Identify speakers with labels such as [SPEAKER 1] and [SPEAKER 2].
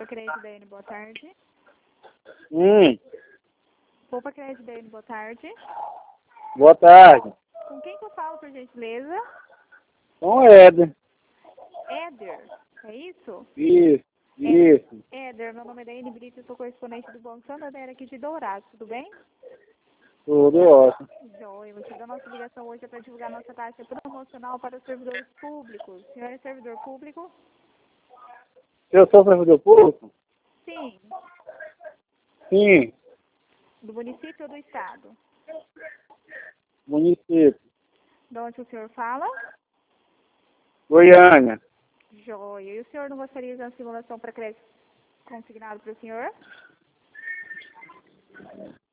[SPEAKER 1] Crédito Daiane, boa tarde. Poupa Crédito Daiane, boa tarde.
[SPEAKER 2] Boa tarde.
[SPEAKER 1] Com quem que eu falo, por gentileza?
[SPEAKER 2] Com o Éder.
[SPEAKER 1] Éder, é isso?
[SPEAKER 2] Isso.
[SPEAKER 1] Éder, meu nome é Daiane Brito, eu sou correspondente do Banco Santander aqui de Dourados, tudo bem?
[SPEAKER 2] Tudo ótimo.
[SPEAKER 1] Joia, você da nossa ligação hoje é para divulgar nossa taxa promocional para os servidores públicos. O senhor é servidor público?
[SPEAKER 2] Eu sou servidor público?
[SPEAKER 1] Sim.
[SPEAKER 2] Sim.
[SPEAKER 1] Do município ou do estado?
[SPEAKER 2] Município.
[SPEAKER 1] De onde o senhor fala?
[SPEAKER 2] Goiânia.
[SPEAKER 1] Joia. E o senhor não gostaria de uma simulação para crédito consignado para o senhor?